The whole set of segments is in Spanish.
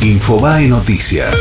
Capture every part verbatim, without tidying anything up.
Infobae Noticias.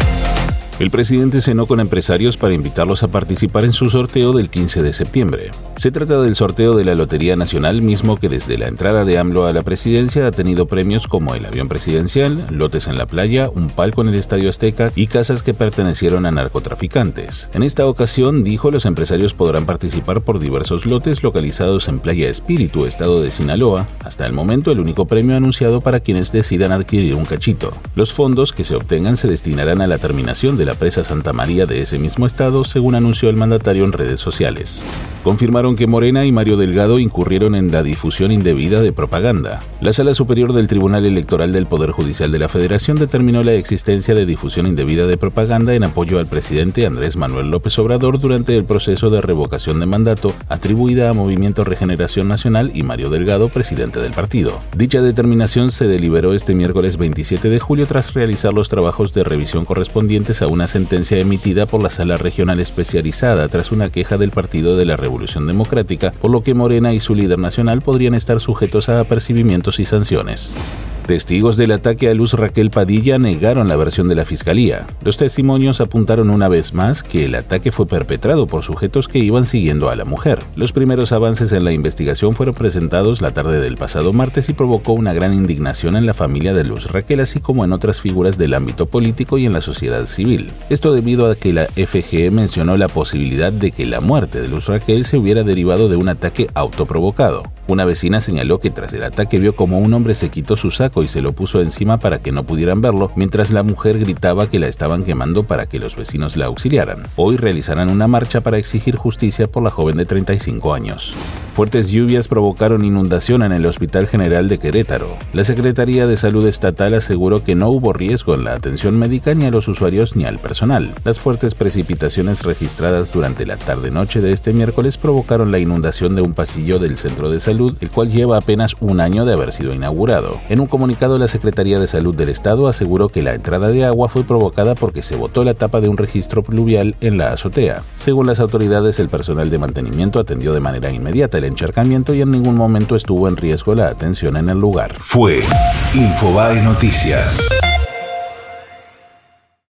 El presidente cenó con empresarios para invitarlos a participar en su sorteo del quince de septiembre. Se trata del sorteo de la Lotería Nacional, mismo que desde la entrada de AMLO a la presidencia ha tenido premios como el avión presidencial, lotes en la playa, un palco en el Estadio Azteca y casas que pertenecieron a narcotraficantes. En esta ocasión, dijo, los empresarios podrán participar por diversos lotes localizados en Playa Espíritu, estado de Sinaloa, hasta el momento el único premio anunciado para quienes decidan adquirir un cachito. Los fondos que se obtengan se destinarán a la terminación de la presa Santa María de ese mismo estado, según anunció el mandatario en redes sociales. Confirmaron que Morena y Mario Delgado incurrieron en la difusión indebida de propaganda. La Sala Superior del Tribunal Electoral del Poder Judicial de la Federación determinó la existencia de difusión indebida de propaganda en apoyo al presidente Andrés Manuel López Obrador durante el proceso de revocación de mandato atribuida a Movimiento Regeneración Nacional y Mario Delgado, presidente del partido. Dicha determinación se deliberó este miércoles veintisiete de julio tras realizar los trabajos de revisión correspondientes a una sentencia emitida por la Sala Regional Especializada tras una queja del Partido de la Revolución Democrática, por lo que Morena y su líder nacional podrían estar sujetos a apercibimientos y sanciones. Testigos del ataque a Luz Raquel Padilla negaron la versión de la Fiscalía. Los testimonios apuntaron una vez más que el ataque fue perpetrado por sujetos que iban siguiendo a la mujer. Los primeros avances en la investigación fueron presentados la tarde del pasado martes y provocó una gran indignación en la familia de Luz Raquel, así como en otras figuras del ámbito político y en la sociedad civil. Esto debido a que la F G E mencionó la posibilidad de que la muerte de Luz Raquel se hubiera derivado de un ataque autoprovocado. Una vecina señaló que tras el ataque vio como un hombre se quitó su saco y se lo puso encima para que no pudieran verlo, mientras la mujer gritaba que la estaban quemando para que los vecinos la auxiliaran. Hoy realizarán una marcha para exigir justicia por la joven de treinta y cinco años. Fuertes lluvias provocaron inundación en el Hospital General de Querétaro. La Secretaría de Salud Estatal aseguró que no hubo riesgo en la atención médica ni a los usuarios ni al personal. Las fuertes precipitaciones registradas durante la tarde-noche de este miércoles provocaron la inundación de un pasillo del centro de salud, el cual lleva apenas un año de haber sido inaugurado. En un comunicado, la Secretaría de Salud del Estado aseguró que la entrada de agua fue provocada porque se botó la tapa de un registro pluvial en la azotea. Según las autoridades, el personal de mantenimiento atendió de manera inmediata el encharcamiento y en ningún momento estuvo en riesgo la atención en el lugar. Fue Infobae Noticias.